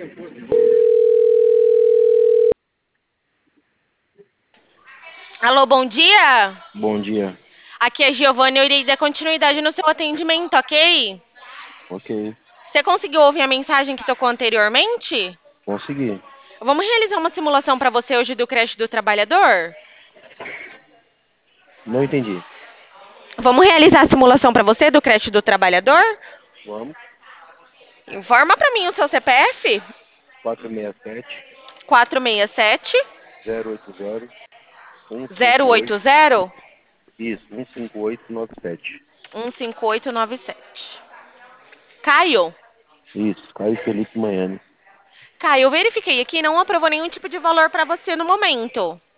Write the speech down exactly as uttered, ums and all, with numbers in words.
Alô, bom dia. Bom dia. Aqui é Giovanna, eu irei dar continuidade no seu atendimento, ok? Ok. Você conseguiu ouvir a mensagem que tocou anteriormente? Consegui. Vamos realizar uma simulação para você hoje do crédito do trabalhador? Não entendi. Vamos realizar a simulação para você do crédito do trabalhador? Vamos. Informa para mim o seu C P F. quatro seis sete, quatro seis sete, zero oito zero, um zero cinco oito oito. zero, Isso, um cinco oito nove sete. um cinco oito nove sete. Caio, Isso, Caio Felipe Manhães. Caio, eu verifiquei aqui, não aprovou nenhum tipo de valor para você no momento.